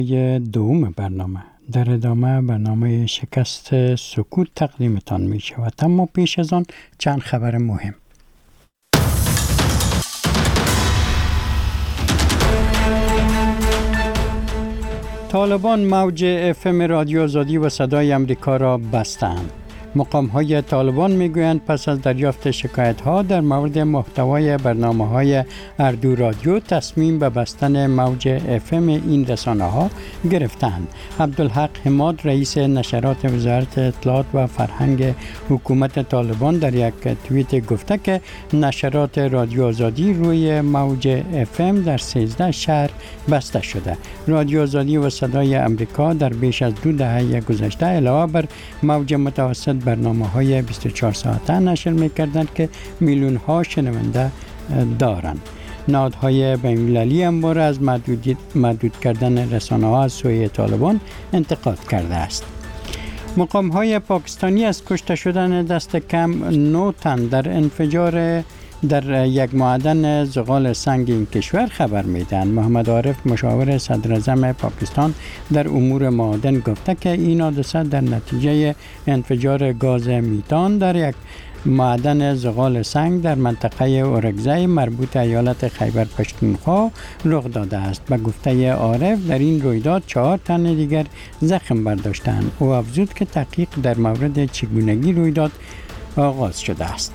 دوم برنامه در ادامه برنامه شکست سکوت تقدیمتان می شود، اما پیش از آن چند خبر مهم. طالبان موج FM رادیو آزادی و صدای امریکا را بستند. مقام‌های طالبان می‌گویند پس از دریافت شکایت‌ها در مورد محتوای برنامه‌های اردو رادیو تصمیم به بستن موج FM این رسانه‌ها گرفتند. عبدالحق حماد رئیس نشرات وزارت اطلاعات و فرهنگ حکومت طالبان در یک توییت گفته که نشرات رادیو آزادی روی موج FM در 13 شهر بسته شده. رادیو آزادی و صدای امریکا در بیش از 2 دهه گذشته علاوه بر موج متوسط برنامه‌های 24 ساعته نشر می‌کردند که میلیون‌ها شنونده دارند. نهادهای بین‌المللی هم بار از محدود کردن رسانه‌ها از سوی طالبان انتقاد کرده است. مقام‌های پاکستانی از کشته شدن دست کم 9 تن در انفجار در یک معدن زغال سنگ این کشور خبر میدن. محمد عارف مشاور صدر اعظم پاکستان در امور معادن گفته که این حادثه در نتیجه انفجار گاز میتان در یک معدن زغال سنگ در منطقه اورگزای مربوط ایالت خیبر پختونخوا رخ داده است. به گفته عارف در این رویداد 4 تن دیگر زخم برداشتند. او افزود که تحقیق در مورد چگونگی رویداد آغاز شده است.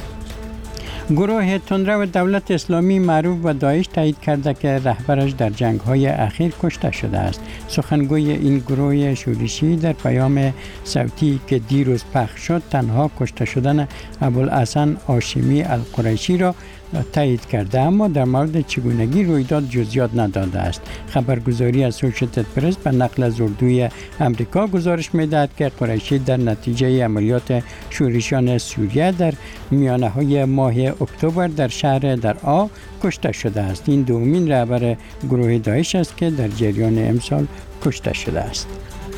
گروه تندرو دولت اسلامی معروف به داعش تایید کرده که رهبرش در جنگ‌های اخیر کشته شده است. سخنگوی این گروه شورشی در پیام صوتی که دیروز پخش شد تنها کشته شدن ابوالحسن هاشمی القریشی را تایید کرده، اما در مورد چگونگی رویداد جزئیات نداده است. خبرگزاری اسوسییتد پرس به نقل از اردوی امریکا گزارش می‌دهد که قریشی در نتیجه عملیات شورشیان سوریه در میانه‌های ماه اکتبر در شهر درعا کشته شده است. این دومین رهبر گروه داعش است که در جریان امسال کشته شده است.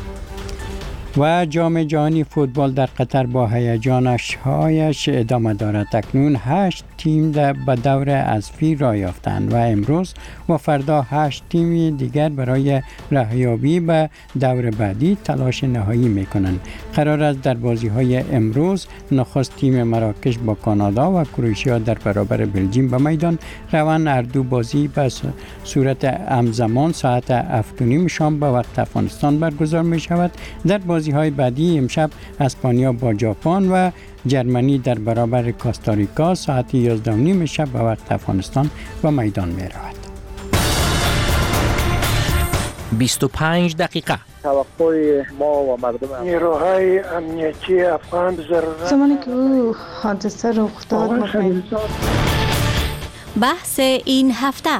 و جام جهانی فوتبال در قطر با هیجانش ادامه دارد. اکنون 8 تیم به دور حذفی راه یافتند و امروز و فردا 8 تیم دیگر برای رهیابی به دور بعدی تلاش نهایی میکنند. قرار است در بازی‌های امروز نخست تیم مراکش با کانادا و کرواتیا در برابر بلژیم به میدان روند. هر دو بازی به صورت همزمان ساعت 7:30 شام به وقت افغانستان برگزار می شود. در بازی‌های بعدی امشب اسپانیا با ژاپن و جرمنی در برابر کاستاریکا ساعت 11:30 شب به وقت افغانستان به میدان می رود. 25 دقیقه توقع ما و مردم نیروهای امنیتی افغان زمانی که او حادثه رخ داد بحث این هفته.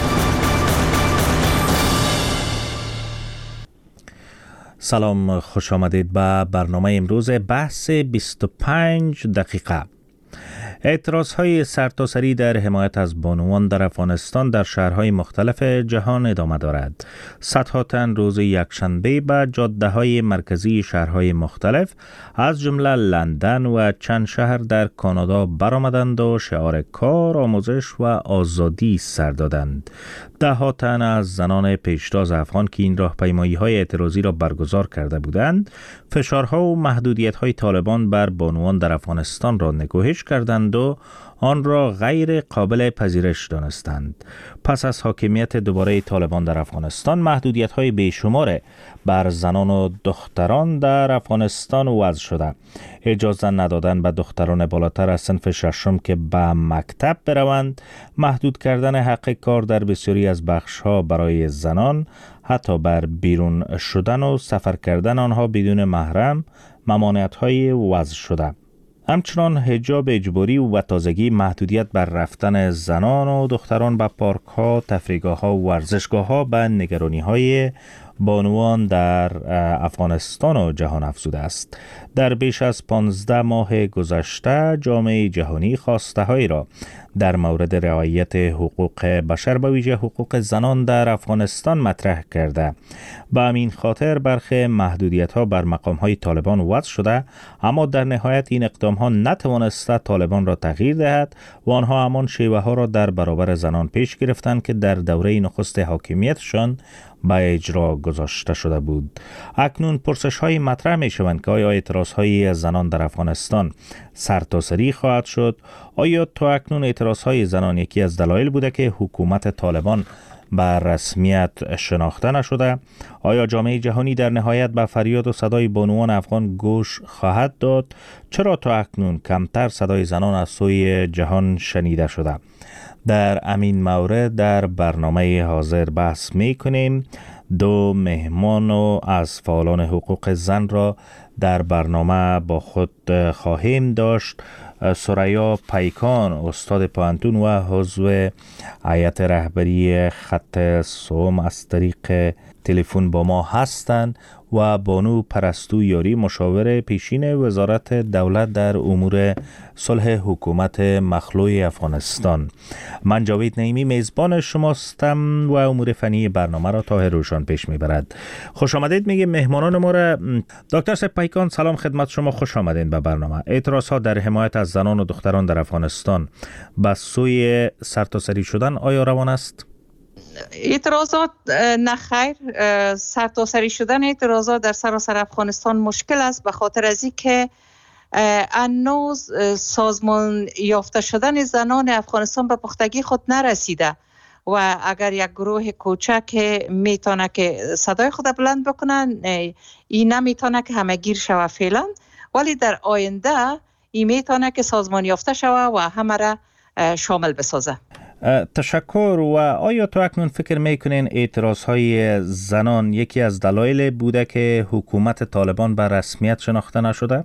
سلام، خوش آمدید به برنامه امروز بحث 25 دقیقه. اعتراضهای سرتاسری در حمایت از بانوان در افغانستان در شهرهای مختلف جهان ادامه دارد. صدها تن روز یکشنبه به جاده‌های مرکزی شهرهای مختلف از جمله لندن و چند شهر در کانادا برآمدند و شعار کار، آموزش و آزادی سر دادند. ده‌ها تن از زنان پیشتاز افغان که این راهپیمایی‌های اعتراضی را برگزار کرده بودند، فشارها و محدودیت‌های طالبان بر بانوان در افغانستان را نکوهش کردند و آن را غیر قابل پذیرش دانستند. پس از حاکمیت دوباره طالبان در افغانستان، محدودیت‌های بیشمار بر زنان و دختران در افغانستان وضع شده. اجازه ندادن به دختران بالاتر از صنف ششم که به مکتب بروند، محدود کردن حق کار در بسیاری از بخش‌ها برای زنان، حتی بر بیرون شدن و سفر کردن آنها بدون محرم، ممانعت‌های وضع شده. همچنان حجاب اجباری و تازگی، محدودیت بر رفتن زنان و دختران به پارک‌ها، تفریحگاه‌ها و ورزشگاه‌ها به نگرانی‌های بانوان در افغانستان و جهان افزوده است. در بیش از 15 ماه گذشته جامعه جهانی خواسته‌هایی را در مورد رعایت حقوق بشر به ویژه حقوق زنان در افغانستان مطرح کرده. به همین خاطر برخی محدودیت‌ها بر مقام‌های طالبان وضع شده، اما در نهایت این اقدام‌ها نتوانسته طالبان را تغییر دهد و آنها همان شیوه‌ها را در برابر زنان پیش گرفتند که در دوره نخست حاکمیتشان به اجرا گذاشته شده بود. اکنون پرسش های مطرح می شوند که آیا اعتراض های زنان در افغانستان سرتاسری خواهد شد؟ آیا تا اکنون اعتراض های زنان یکی از دلایل بوده که حکومت طالبان به رسمیت شناخته نشده؟ آیا جامعه جهانی در نهایت به فریاد و صدای بانوان افغان گوش خواهد داد؟ چرا تا اکنون کمتر صدای زنان از سوی جهان شنیده شده؟ در امین مورد در برنامه حاضر بحث می کنیم. دو مهمان و از فعالان حقوق زن را در برنامه با خود خواهیم داشت. ثریا پیکان، استاد پوهنتون و عضو هیئت رهبری خط سوم، از طریق تلفن با ما هستند و بانو پرستو یاری، مشاور پیشین وزارت دولت در امور صلح حکومت مخلوع افغانستان. من جاوید نعیمی میزبان شماستم و امور فنی برنامه را طاهر روشان پیش میبرد. خوش آمدید میگیم مهمانان ما را. دکتر پیکان، سلام خدمت شما، خوش آمدین به برنامه. اعتراض ها در حمایت از زنان و دختران در افغانستان به سوی سرتاسری شدن آیا روان است؟ اعتراضات نخیر، سرتاسری شدن اعتراضات در سراسر افغانستان مشکل است، به خاطر از اینکه هنوز سازمان یافته شدن زنان افغانستان به پختگی خود نرسیده و اگر یک گروه کوچک میتونه که صدای خود بلند بکنن، این نمیتونه که همه گیر شوه فعلا، ولی در آینده این میتونه که سازمان یافته شوه و همه را شامل بسازه. تشکر. و آیا تو اکنون فکر میکنین اعتراض های زنان یکی از دلایل بوده که حکومت طالبان به رسمیت شناخته نشده؟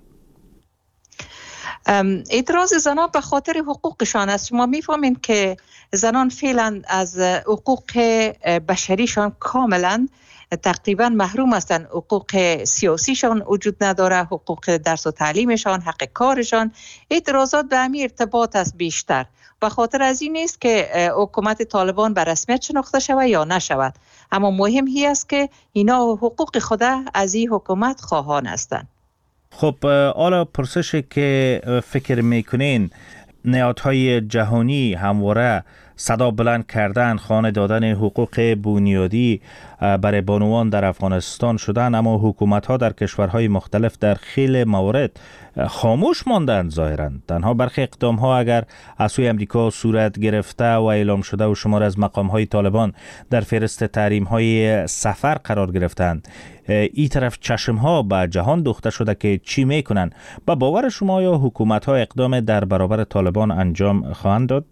اعتراض زنان به خاطر حقوقشان است. شما میفهمین که زنان فعلا از حقوق بشریشان کاملا تقریبا محروم هستند. حقوق سیاسیشان وجود نداره، حقوق درس و تعلیمشان، حق کارشان. اعتراضات به همین ارتباط است بیشتر. به خاطر از این نیست که حکومت طالبان به رسمیت شناخته شود یا نشود، اما مهم هی است که اینا حقوق خود از این حکومت خواهان هستند. خب حالا پرسشی که فکر میکنین نهادهای جهانی همواره صدا بلند کردن، خانه دادن حقوق بنیادی برای بانوان در افغانستان شدن، اما حکومت‌ها در کشورهای مختلف در خیلی موارد خاموش ماندند. ظاهراً تنها برخی اقدام‌ها اگر از سوی امریکا صورت گرفته و اعلام شده و شمار از مقام‌های طالبان در فهرست تحریم‌های سفر قرار گرفتند، این طرف چشم‌ها به جهان دوخته شده که چی می‌کنن. با باور شما یا حکومت‌ها اقدام در برابر طالبان انجام خواهند داد؟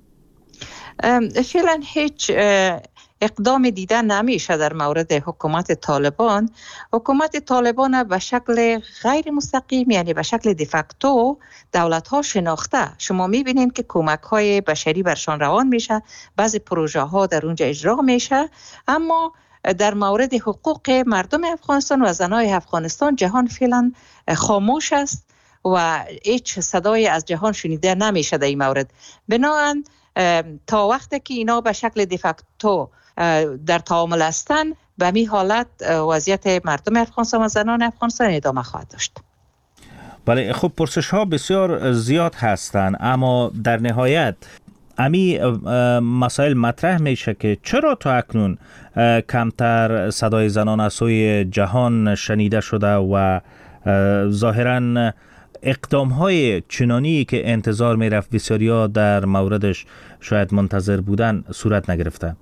فعلا هیچ اقدام دیده نمیشه در مورد حکومت طالبان. حکومت طالبان به شکل غیر مستقیم، یعنی به شکل دیفکتو دولت ها شناخته. شما میبینید که کمک های بشری برشان روان میشه، بعضی پروژه ها در اونجا اجرا میشه، اما در مورد حقوق مردم افغانستان و زنای افغانستان جهان فعلا خاموش است و هیچ صدای از جهان شنیده نمیشه در این مورد. بنابراین تا وقتی که اینا به شکل دیفکتو در تعامل هستن، به می حالت وضعیت مردم افغانستان و زنان افغانستان ادامه خواهد داشت. بله، خب پرسش ها بسیار زیاد هستند، اما در نهایت امی مسائل مطرح میشه که چرا تا اکنون کمتر صدای زنان از سوی جهان شنیده شده و ظاهراً اقدام‌های چنانی که انتظار می‌رفت بسیاریا در موردش شاید منتظر بودن صورت نگرفته.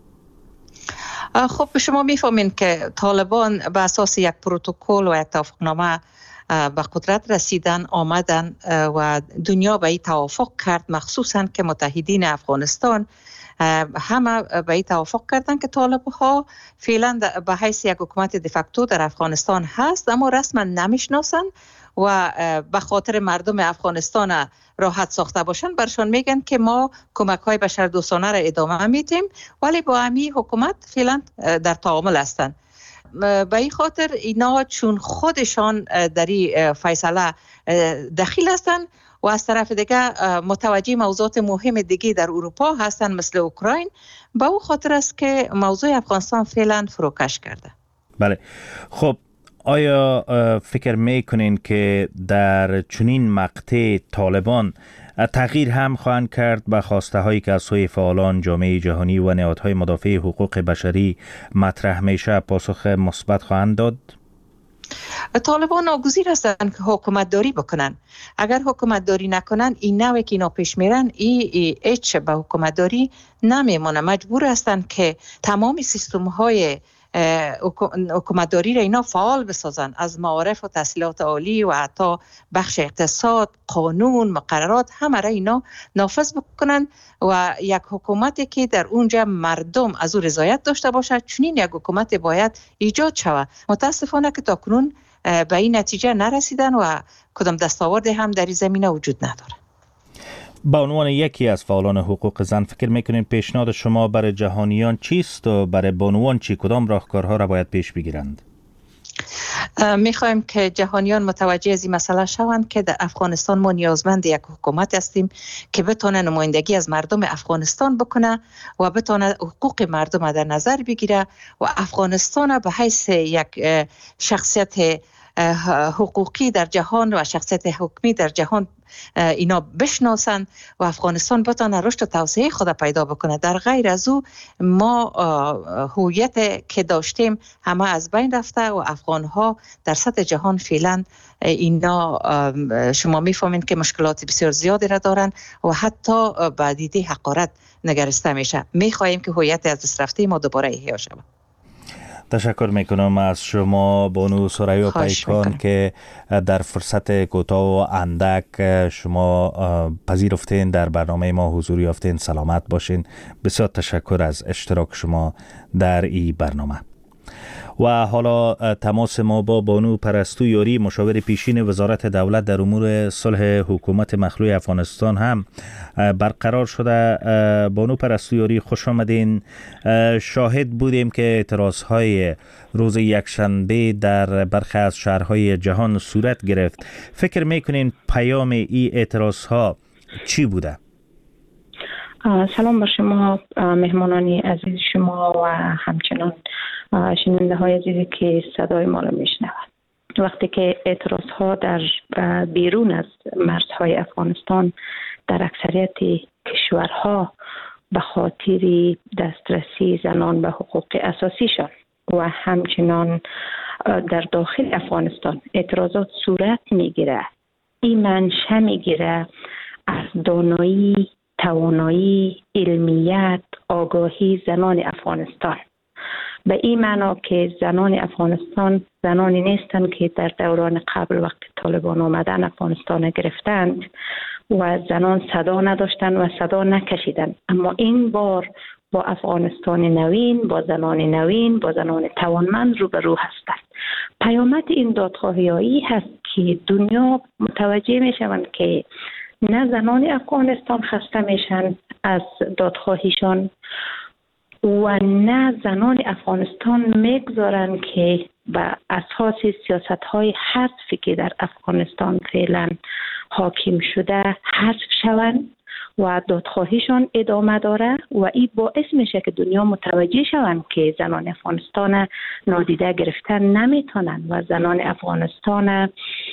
خب شما می‌فهمین که طالبان به اساس یک پروتکل و یک توافقنامه به قدرت رسیدن، آمدن و دنیا به این توافق کرد، مخصوصاً که متحدین افغانستان همه به این توافق کردن که طالب‌ها فعلا به حیث یک حکومت دیفکتو در افغانستان هست، اما رسما نمیشناسن و به خاطر مردم افغانستان راحت ساخته باشن برشان میگن که ما کمک های بشردوستانه را ادامه میتیم، ولی با همین حکومت فعلا در تعامل هستن. به این خاطر اینا چون خودشان در این فیصله دخیل هستن و از طرف دیگه متوجه موضوعات مهم دیگه در اروپا هستن مثل اوکراین، به او خاطر است که موضوع افغانستان فعلا فروکش کرده. بله، خب آیا فکر میکنین که در چنین مقطع طالبان تغییر هم خواهند کرد به خواسته هایی که از سوی فعالان جامعه جهانی و نهادهای مدافع حقوق بشری مطرح میشه پاسخ مثبت خواهند داد؟ طالبان ناگزیر هستند که حکومت داری بکنن. اگر حکومت داری نکنن، این نوعی که اینا پیش میرن هیچ به حکومت داری نمیمونه. مجبور هستند که تمام سیستم های حکومتداری را اینا فعال بسازن، از معارف و تحصیلات عالی و حتی بخش اقتصاد، قانون، مقررات، همه را اینا نافذ بکنن و یک حکومتی که در اونجا مردم از او رضایت داشته باشه، چنین یک حکومت باید ایجاد شود. متاسفانه که تاکنون به این نتیجه نرسیدن و کدام دستاورد هم در این زمینه وجود نداره. با عنوان یکی از فعالان حقوق زن فکر میکنین پیشنهاد شما برای جهانیان چیست و برای بانوان چی؟ کدام راهکارها را باید پیش بگیرند؟ میخوایم که جهانیان متوجه از این مسئله شوند که در افغانستان ما نیازمند یک حکومت هستیم که بتونه نمایندگی از مردم افغانستان بکنه و بتونه حقوق مردم در نظر بگیره و افغانستان به حیث یک شخصیت حقوقی در جهان و شخصیت حکمی در جهان اینا بشناسن و افغانستان بتونه رشد و توسعه خود پیدا بکنه. در غیر از او ما هویت که داشتیم همه از بین رفته و افغانها در سطح جهان فعلا اینا شما میفهمین که مشکلات بسیار زیادی را دارن و حتی به دیده حقارت نگرسته میشه. میخواهیم که هویت از دست رفته ما دوباره احیا شود. تشکر میکنم از شما بانو ثریا پیکان که در فرصت کوتاه و اندک شما پذیرفتین در برنامه ما حضور یافتین. سلامت باشین. بسیار تشکر از اشتراک شما در این برنامه. و حالا تماس ما با بانو پرستو یاری، مشاور پیشین وزارت دولت در امور صلح حکومت مخلوع افغانستان هم برقرار شده. بانو پرستو یاری خوش آمدین. شاهد بودیم که اعتراضهای روز یکشنبه در برخی از شهرهای جهان صورت گرفت. فکر میکنین پیام این اعتراضها چی بوده؟ سلام بر شما مهمانانی عزیز شما و همچنان شنونده های عزیزی که صدای ما را میشنوند. وقتی که اعتراض ها در بیرون از مرزهای افغانستان در اکثریت کشورها به خاطر دسترسی زنان به حقوق اساسیشان و همچنان در داخل افغانستان اعتراضات صورت میگیره، این منشأ میگیره از دانایی، توانایی، علمیت، آگاهی زنان افغانستان. به این معنا که زنان افغانستان زنانی نیستند که در دوران قبل وقت طالبان آمدن افغانستان گرفتند و زنان صدا نداشتند و صدا نکشیدند، اما این بار با افغانستان نوین، با زنان نوین، با زنان توانمند روبرو هستند. پیامد این دادخواهی هست که دنیا متوجه می شوند که نه زنان افغانستان خسته میشن از دادخواهیشان و نه زنان افغانستان میگذارن که به اساس سیاست‌های حذفی که در افغانستان فعلا حاکم شده حذف شوند و دادخواهیشان ادامه داره و این باعث میشه که دنیا متوجه شوند که زنان افغانستان نادیده گرفتن نمیتونن و زنان افغانستان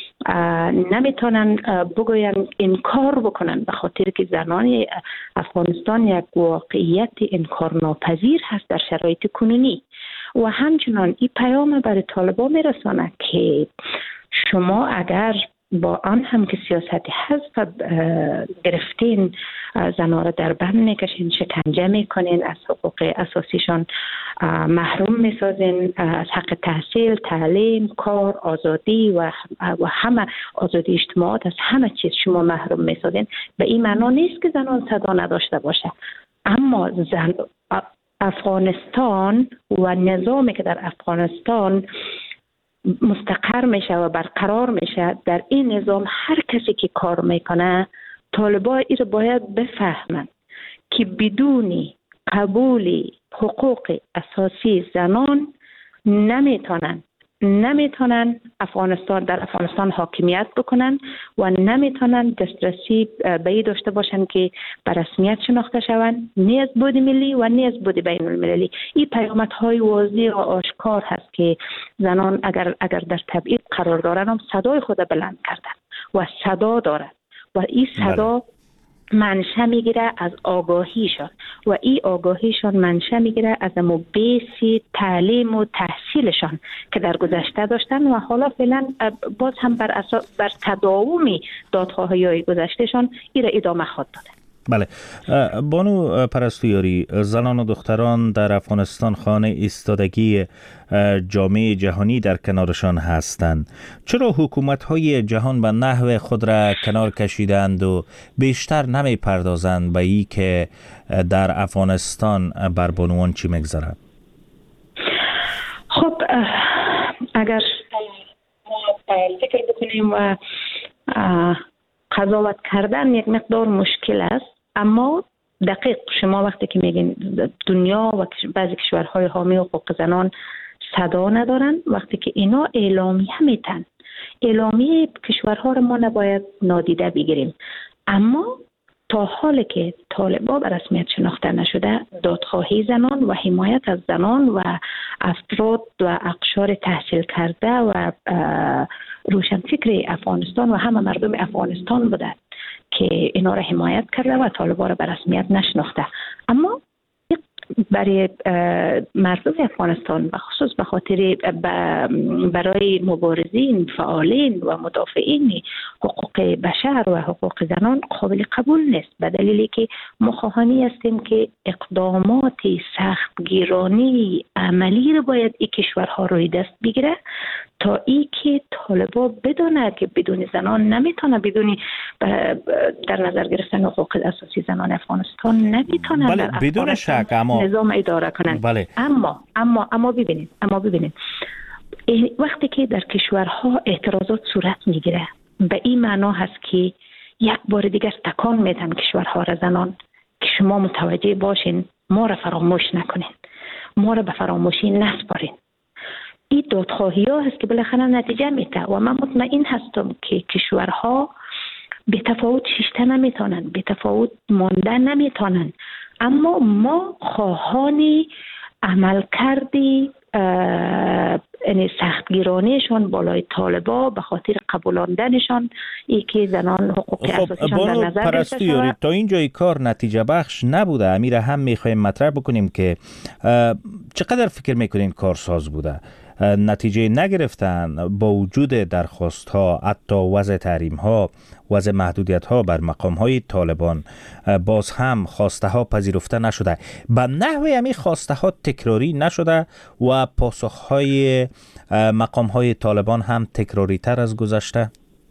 نمیتونن بگوین انکار بکنن، به خاطر که زنان افغانستان یک واقعیت انکار ناپذیر هست در شرایط کنونی. و همچنان این پیام برای طالبان میرسانه که شما اگر با آن هم که سیاست حذف گرفتین زنان را در بند میکشین، شکنجه میکنین، از حقوق اساسیشان محروم میسازین، از حق تحصیل، تعلیم، کار، آزادی و همه آزادی اجتماعات، از همه چیز شما محروم میسازین. به این معنا نیست که زنان صدا نداشته باشه، اما افغانستان و نظامی که در افغانستان مستقر میشه و برقرار میشه، در این نظام هر کسی که کار میکنه طالبان این رو باید بفهمن که بدون قبول حقوق اساسی زنان نمیتونن نمیتونن در افغانستان حاکمیت بکنن و نمیتونن دسترسی به این داشته باشن که به رسمیت شناخته شوند، نه از بود ملی و نه از بود بین المللی. این پیامدهای واضح و آشکار هست که زنان اگر در تبعید قرار دارن هم صدای خود بلند کردن و صدا دارد و این صدا منشأ میگیره از آگاهیشان و این آگاهیشان منشأ میگیره از بیس تعلیم و تحصیلشان که در گذشته داشتن و حالا فعلا باز هم بر تداوم دادخواهی‌های گذشتهشان این را ادامه خواهد داد. بله. بانو پرستویاری، زنان و دختران در افغانستان خانه ایستادگی جامعه جهانی در کنارشان هستند. چرا حکومت‌های جهان به نحو خود را کنار کشیدند و بیشتر نمی پردازند به ای که در افغانستان بر بانوان چی میگذرد؟ خب اگر ما فکر بکنیم و قضاوت کردن یک مقدار مشکل است، اما دقیق شما وقتی که میگین دنیا و بعضی کشورهای حامی حقوق زنان صدا ندارن، وقتی که اینا اعلامیه میتن، اعلامیه کشورها رو ما نباید نادیده بگیریم. اما تا حالی که طالبان به رسمیت شناخته نشده، دادخواهی زنان و حمایت از زنان و افراد و اقشار تحصیل کرده و روشنفکر افغانستان و همه مردم افغانستان بوده که اینا را حمایت کرده و طالبان را به رسمیت نشناخته. اما برای مردم افغانستان و خصوص به خاطر برای مبارزین، فعالین و مدافعین حقوق بشر و حقوق زنان قابل قبول نیست، به دلیلی که ما خواهانی هستیم که اقدامات سختگیرانه عملی رو باید این کشورها روی دست بگیره تا ای که طالبان بدونه که بدون زنان نمیتونه، بدون در نظر گرفتن حقوق اساسی زنان افغانستان نمیتونه بله، بدون شک. اما نظام اداره کنن. بله. اما ببینید وقتی که در کشورها اعتراضات صورت میگیره، به این معنا هست که یک بار دیگر تکان میدن کشورها را زنان که شما متوجه باشین، ما را فراموش نکنین، ما را به فراموشی نسپارین. این دادخواهی ها هست که بالاخره نتیجه میده و من مطمئن هستم که کشورها به تفاوت شیشته نمیتونن، به تفاوت مانده نمیتونن، اما ما خواهان عمل کردی یعنی سختگیرانهشان بالای طالبا به خاطر قبولاندنشان ای که زنان حقوق اساسیشان در نظر گرفته شود. تا اینجای کار نتیجه بخش نبوده. امیر هم میخوایم مطرح بکنیم که چقدر فکر میکنین کارساز بوده؟ نتیجه نگرفتن با وجود درخواست ها، حتی وضع تحریم ها، وضع محدودیت ها بر مقام های طالبان، باز هم خواسته ها پذیرفته نشده. به نحوه همی خواسته ها تکراری نشده و پاسخ های مقام های طالبان هم تکراری تر از گذشته؟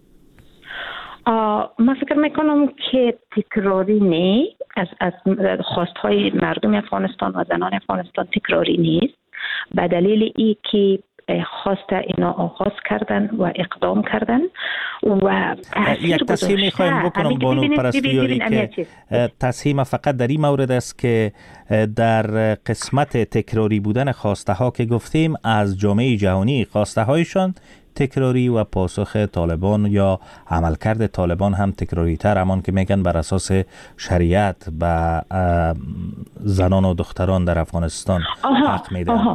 من فکر میکنم که تکراری نه، از خواست های مردم افغانستان و زنان افغانستان تکراری نیست، به دلیل ای که خواست اینا آغاز کردن و اقدام کردن و یک تصحیح میخوایم بکنم بانو پرستویاری که تصحیح فقط در این مورد است که در قسمت تکراری بودن خواسته ها که گفتیم از جامعه جهانی، خواسته هایشان تکراری و پاسخ طالبان یا عملکرد طالبان هم تکراری تر، امان که میگن بر اساس شریعت به زنان و دختران در افغانستان حق میدهند.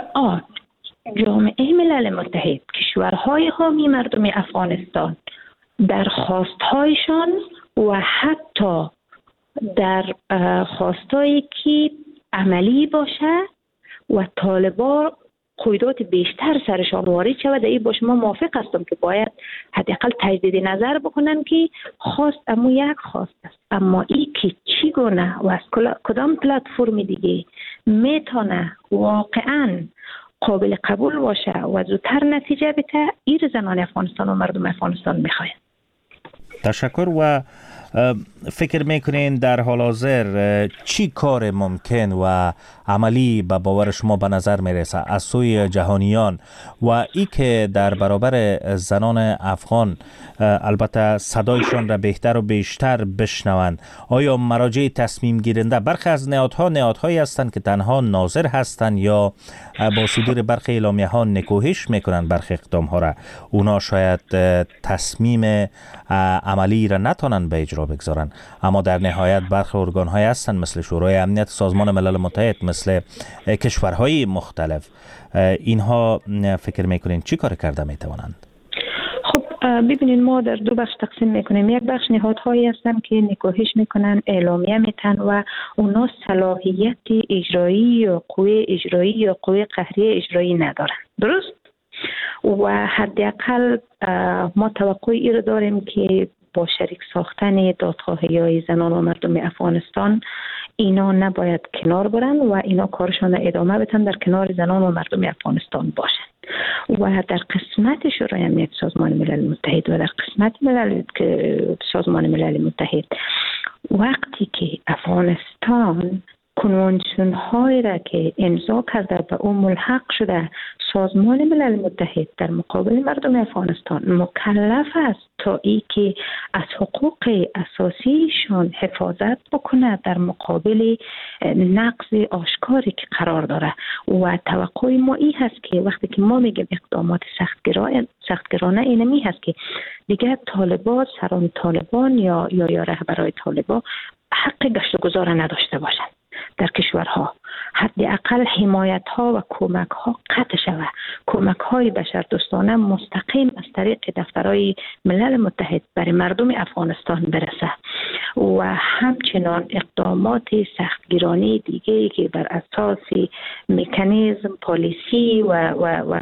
جامعه ملل متحد، کشورهای حامی مردم افغانستان در خواستهایشان و حتی در خواستهایی که عملی باشه و طالبان قیودات بیشتر سرشان وارد شود، این با شما موافق هستم که باید حداقل تجدید نظر بکنن که خواست اما یک خواست است، اما این که چگونه و از کدام پلتفرم دیگه میتونه واقعاً قابل قبول باشه و زودتر نتیجه بده، این زنان افغانستان و مردم افغانستان میخواین. تشکر. و فکر میکنین در حال حاضر چی کار ممکن و عملی به باور شما به نظر میرسه از سوی جهانیان و ای که در برابر زنان افغان البته صدایشان را بهتر و بیشتر بشنوند؟ آیا مراجع تصمیم گیرنده برخی از نهادهایی هستند که تنها ناظر هستند یا با صدور برخی اعلامیه ها نکوهش میکنند برخی اقدام ها را؟ اونا شاید تصمیم عملی را نتونن به اجرا بگذارن، اما در نهایت برخی ارگان های هستند مثل شورای امنیت سازمان ملل متحد، مثل کشورهای مختلف. اینها فکر میکنین چی کار کرده میتوانند؟ خب ببینید، ما در دو بخش تقسیم میکنیم. یک بخش نهادهایی هستن که نکوهش میکنن، اعلامیه میتن و اونا صلاحیت اجرایی یا قوه اجرایی یا قوه قهریه اجرایی ندارن، درست؟ و حداقل ما توقع ای رو داریم که با شریک ساختن دادخواهی‌های زنان و مردم افغانستان اینا نباید کنار برن و اینا کارشان ادامه بدن، در کنار زنان و مردم افغانستان باشن. و در قسمت شورای امنیت سازمان ملل متحد و در قسمت سازمان ملل متحد، وقتی که افغانستان کنوانسیون های را که امضا کرده به اون ملحق شده، سازمان ملل متحد در مقابل مردم افغانستان مکلف است تا ای که از حقوق اساسیشان حفاظت بکنه در مقابل نقض آشکاری که قرار داره. و توقع ما این هست که وقتی که ما میگیم اقدامات سختگیرانه، اینمی هست که دیگر طالبان، سران طالبان یا رهبرای طالبان حق گشت و گذار نداشته باشند در کشورها. حداقل حمایت ها و کمک ها قطع شود. کمک های بشردوستانه مستقیم از طریق دفترهای ملل متحد برای مردم افغانستان برسه و همچنان اقدامات سختگیرانه دیگه که بر اساس مکانیزم پالیسی و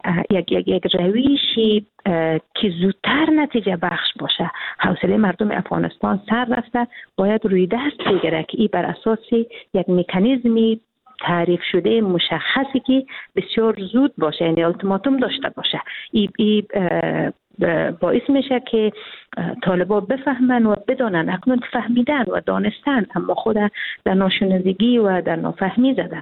یک رویشی که زودتر نتیجه بخش باشه. حوصله مردم افغانستان سر رفته، باید روی دست بگیره که این بر اساس یک مکانیزمی تعریف شده مشخصی که بسیار زود باشه، یعنی التیماتوم داشته باشه. این باعث میشه که طالبان بفهمن و بدانن. اکنون فهمیدن و دانستن اما خود در ناشنودگی و در نافهمی زدن.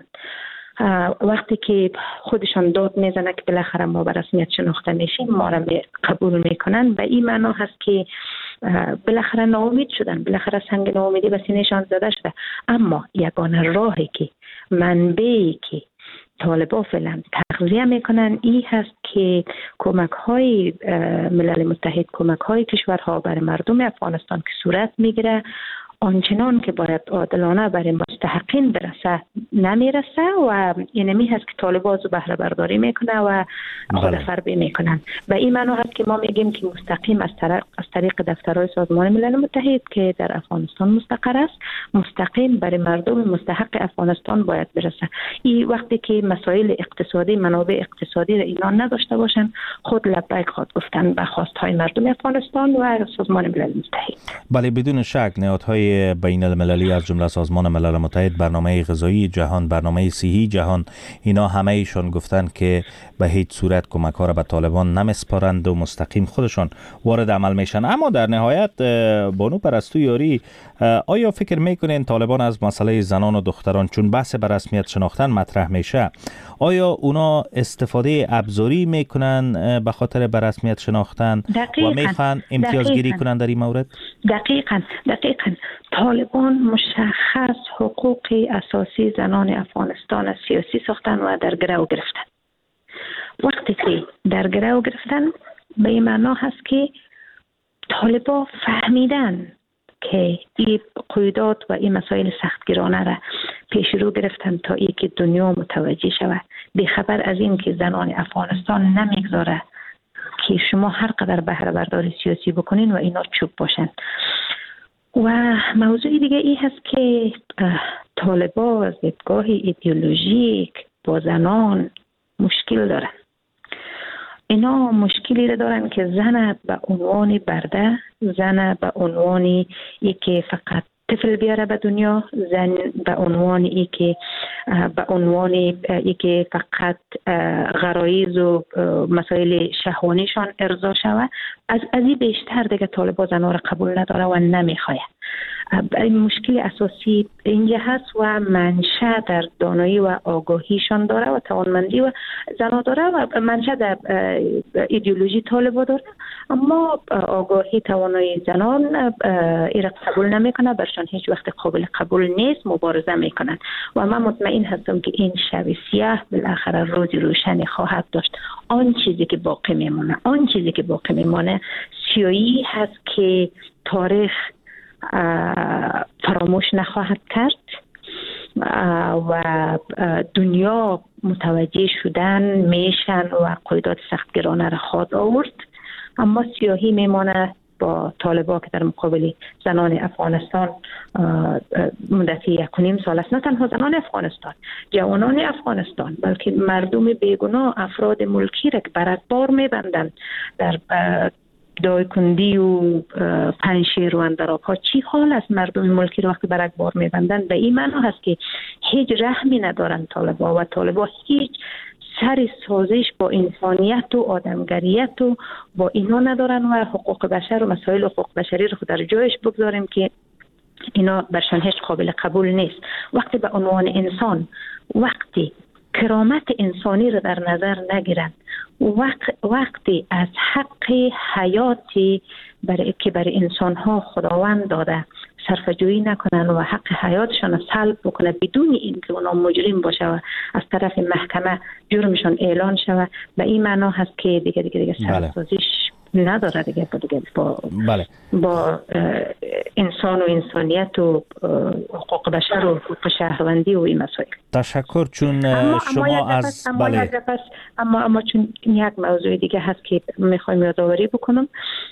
وقتی که خودشان داد میزنه که بالاخره ما به رسمیت شناخته میشیم، ما را قبول میکنن، به این معنا هست که بالاخره ناامید شدن، بالاخره سنگ ناامیدی به سینه‌شان زده شده. اما یگانه راهی که منبعی که طالبان فعلا تغذیه میکنن این هست که کمک های ملل متحد، کمک های کشورها برای مردم افغانستان که صورت میگیره آنچنان که باید عادلانه برای مستحقین برسه نمیرسه و اینمی هست که طالبان از بهره برداری میکنه و خود فربی میکنن. و این معنی هست که ما میگیم که مستقیم از طریق دفترهای سازمان ملل متحد که در افغانستان مستقر است، مستقیم برای مردم مستحق افغانستان باید برسه. این وقتی که مسائل اقتصادی، منابع اقتصادی را اینا نداشته باشن، خود لبیک خواهد گفتن به خواستهای مردم افغانستان و سازمان ملل متحد. بله، بدون شک نهادهای بین المللی از جمله سازمان ملل متحد، برنامه غذایی جهان، برنامه صحی جهان، اینا همه ایشون گفتن که به هیچ صورت کمک ها را به طالبان نمیسپارند و مستقیم خودشان وارد عمل میشن. اما در نهایت بانو پرستو یاری، آیا فکر میکنین طالبان از مسئله زنان و دختران چون بحث به رسمیت شناختن مطرح میشه، آیا اونا استفاده ابزاری میکنن به خاطر به رسمیت شناختن و میخوان امتیازگیری کنن در این مورد؟ دقیقاً طالبان مشخص حقوق اساسی زنان افغانستان سیاسی ساختن و در گرو گرفتن. وقتی که در گرو گرفتن به این معنا هست که طالبان فهمیدن که این قیودات و این مسائل سختگیرانه را پیش رو گرفتن تا ای که دنیا متوجه شود، بیخبر از این که زنان افغانستان نمیگذاره که شما هر قدر بهره برداری سیاسی بکنین و اینا چوب باشن. و موضوع دیگه ای هست که طالبان از دیدگاه ایدئولوژیک با زنان مشکل دارن. اینا مشکلی رو دارن که زن به عنوان برده، زن به عنوان یکی فقط طفل بیاره به دنیا، زن به عنوان ای که فقط غرایز و مسائل شهوانیشان ارضا شود، از این بیشتر دیگه طالبان زنها را قبول نداره و نمیخواه. مشکل اساسی اینجا هست و منشأ در دانایی و آگاهیشان داره و توانمندی و زنها داره و منشأ در ایدئولوژی طالبان داره، اما آگاهی توانایی زنان ایرا قبول نمیکنه، برشان هیچ وقت قابل قبول نیست، مبارزه میکنن و من مطمئن هستم که این شب سیاه بالاخره روزی روشنی خواهد داشت. آن چیزی که باقی میمونه سیاهی هست که تاریخ فراموش نخواهد کرد و دنیا متوجه شدن میشن و قیودات سختگیرانه را خواهد آورد، اما سیاهی میمانه با طالبان که در مقابل زنان افغانستان مدتی 1.5 سال است. نه تنها زنان افغانستان، جوانان افغانستان، بلکه مردم بیگناه، افراد ملکی را که برگبار میبندند در دایکندی و پنشیر و اندراب ها. چی حال است مردم ملکی رو وقتی برگبار میبندن؟ به این معنا هست که هیچ رحمی ندارن طالبان و طالبان هیچ سر سازش با انسانیت و آدمگریت و با اینا ندارن و حقوق بشر و مسائل حقوق بشری رو در جایش بگذاریم که اینا برشان هیچ قابل قبول نیست. وقتی به عنوان انسان، وقتی کرامت انسانی رو در نظر نگیرند، وقتی از حق حیاتی که برای انسان‌ها خداوند داده صرفه‌جویی نکنن و حق حیاتشان رو سلب بکنه بدون اینکه اونا مجرم باشه و از طرف محکمه جرمشان اعلان شود، به این معنا هست که دیگه سرسازیش نداره دیگه با انسان و انسانیت و حقوق بشر و حقوق شهروندی و این مسائل. تشکر. چون شما از اما چون یک موضوع دیگه هست که میخوایم یادآوری بکنم،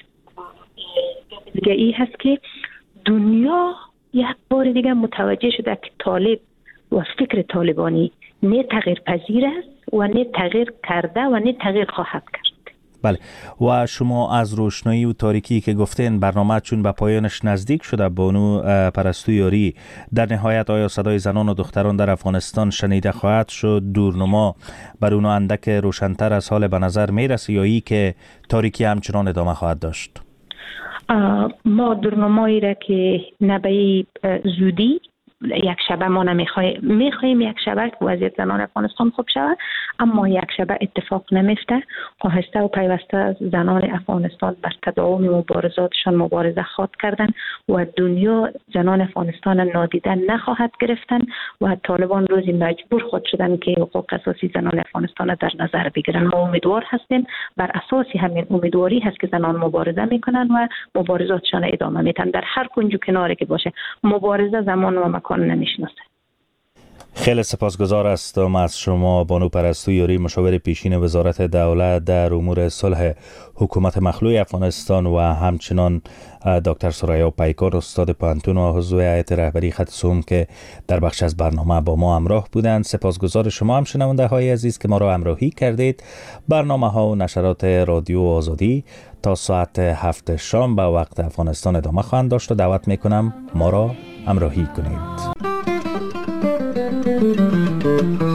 دیگه این هست که دنیا یک بار دیگه متوجه شده که طالب و فکر طالبانی نه تغییر پذیر است و نه تغییر کرده و نه تغییر خواهد کرد. بله، و شما از روشنایی و تاریکی که گفتین برنامه چون به پایانش نزدیک شده، بانو پرستو یاری، در نهایت آیا صدای زنان و دختران در افغانستان شنیده خواهد شد؟ دورنما بر اونو اندک روشن‌تر از حال به نظر میرسه یا ای که تاریکی همچنان ادامه خواهد داشت؟ ما دورنمایی را که نبی زودی یک شبه ما میخواهیم یک شبه که وضعیت زنان افغانستان خوب شود، اما یک شبه اتفاق نمیفته. آهسته و پیوسته زنان افغانستان بر تداوم مبارزاتشان مبارزه خواهد کردن و دنیا زنان افغانستان نادیده نخواهد گرفتن و طالبان روزی مجبور خود شدن که حقوق اساسی زنان افغانستان در نظر بگیرن. ما امیدوار هستیم، بر اساس همین امیدواری هست که زنان مبارزه میکنن و مبارزاتشان ادامه میدن در هر کنج و کناری که باشه. مبارزه زمان و مکان نمیشناسه. خیلی سپاسگزار هستم از شما بانو پرستو یاری، مشاور پیشین وزارت دولت در امور صلح حکومت مخلوع افغانستان و همچنان دکتر سریا پیکار، استاد پانتون و عضو هیئت رهبری خط سوم که در بخش از برنامه با ما همراه بودند. سپاسگزار شما هم شنونده های عزیز که ما را همراهی کردید. برنامه ها و نشرات رادیو آزادی تا ساعت 7 شام به وقت افغانستان ادامه خواهند داشت و دعوت میکنم ما را همراهی کنید.